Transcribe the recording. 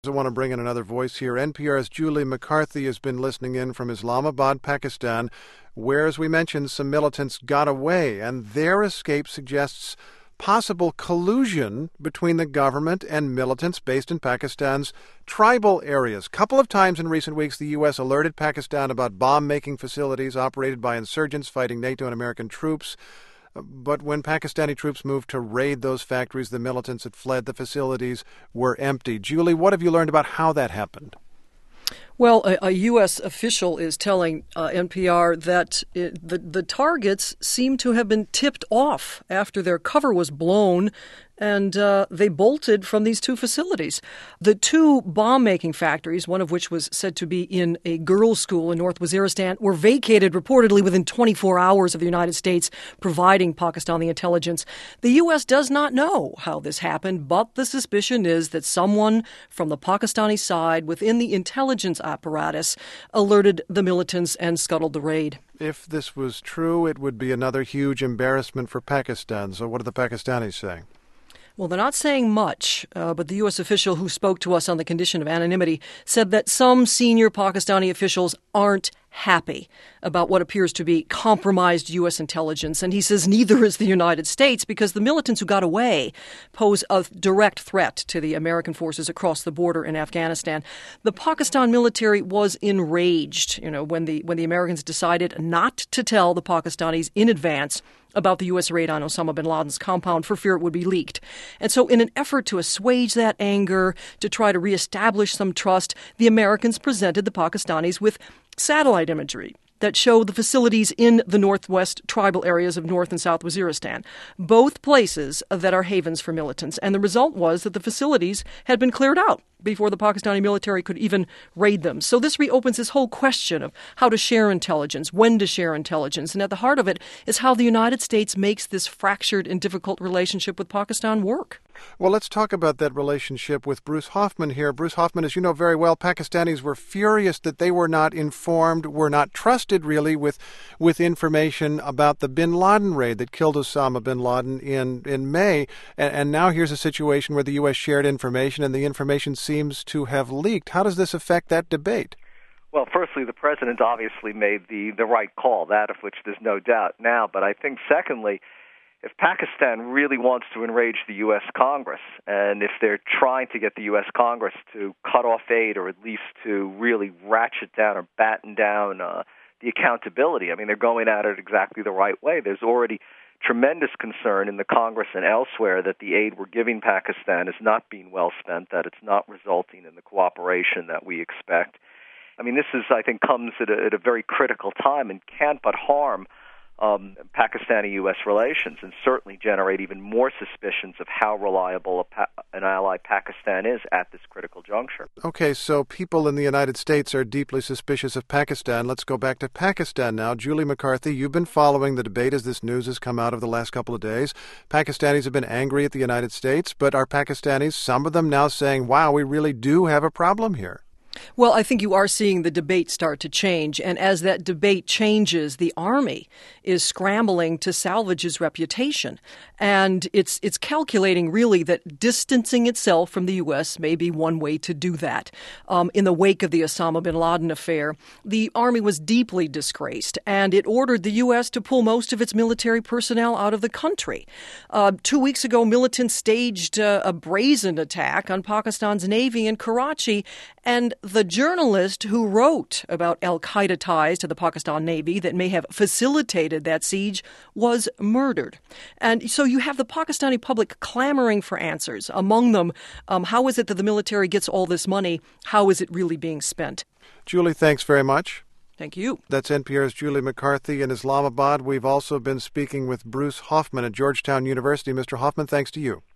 I want to bring in another voice here. NPR's Julie McCarthy has been listening in from Islamabad, Pakistan, where, as we mentioned, some militants got away, and their escape suggests possible collusion between the government and militants based in Pakistan's tribal areas. A couple of times in recent weeks, the U.S. alerted Pakistan about bomb-making facilities operated by insurgents fighting NATO and American troops. But when Pakistani troops moved to raid those factories, the militants had fled. The facilities were empty. Julie, what have you learned about how that happened? Well, a U.S. official is telling NPR that the targets seem to have been tipped off after their cover was blown, and they bolted from these two facilities. The two bomb-making factories, one of which was said to be in a girls' school in North Waziristan, were vacated reportedly within 24 hours of the United States providing Pakistan the intelligence. The U.S. does not know how this happened, but the suspicion is that someone from the Pakistani side within the intelligence apparatus alerted the militants and scuttled the raid. If this was true, it would be another huge embarrassment for Pakistan. So what are the Pakistanis saying? Well, they're not saying much, but the U.S. official who spoke to us on the condition of anonymity said that some senior Pakistani officials aren't happy about what appears to be compromised U.S. intelligence. And he says neither is the United States, because the militants who got away pose a direct threat to the American forces across the border in Afghanistan. The Pakistan military was enraged, when the Americans decided not to tell the Pakistanis in advance about the U.S. raid on Osama bin Laden's compound for fear it would be leaked. And so in an effort to assuage that anger, to try to reestablish some trust, the Americans presented the Pakistanis with satellite imagery that show the facilities in the northwest tribal areas of North and South Waziristan, both places that are havens for militants. And the result was that the facilities had been cleared out before the Pakistani military could even raid them. So this reopens this whole question of how to share intelligence, when to share intelligence. And at the heart of it is how the United States makes this fractured and difficult relationship with Pakistan work. Well, let's talk about that relationship with Bruce Hoffman here. Bruce Hoffman, as you know very well, Pakistanis were furious that they were not informed, were not trusted really with information about the bin Laden raid that killed Osama bin Laden in May. And now here's a situation where the U.S. shared information and the information seems to have leaked. How does this affect that debate? Well, firstly, the president obviously made the right call, that of which there's no doubt now. But I think, secondly, if Pakistan really wants to enrage the U.S. Congress, and if they're trying to get the U.S. Congress to cut off aid or at least to really ratchet down or batten down the accountability, they're going at it exactly the right way. There's already tremendous concern in the Congress and elsewhere that the aid we're giving Pakistan is not being well spent, that it's not resulting in the cooperation that we expect. This is, I think, comes at a very critical time and can't but harm Pakistani-U.S. relations and certainly generate even more suspicions of how reliable an ally Pakistan is at this critical juncture. Okay, so people in the United States are deeply suspicious of Pakistan. Let's go back to Pakistan now. Julie McCarthy, you've been following the debate as this news has come out of the last couple of days. Pakistanis have been angry at the United States, but are Pakistanis, some of them now saying, wow, we really do have a problem here? Well, I think you are seeing the debate start to change. And as that debate changes, the Army is scrambling to salvage its reputation. And it's calculating, really, that distancing itself from the U.S. may be one way to do that. In the wake of the Osama bin Laden affair, the Army was deeply disgraced, and it ordered the U.S. to pull most of its military personnel out of the country. 2 weeks ago, militants staged a brazen attack on Pakistan's Navy in Karachi, and the journalist who wrote about al-Qaeda ties to the Pakistan Navy that may have facilitated that siege was murdered. And so you have the Pakistani public clamoring for answers. Among them, how is it that the military gets all this money? How is it really being spent? Julie, thanks very much. Thank you. That's NPR's Julie McCarthy in Islamabad. We've also been speaking with Bruce Hoffman at Georgetown University. Mr. Hoffman, thanks to you.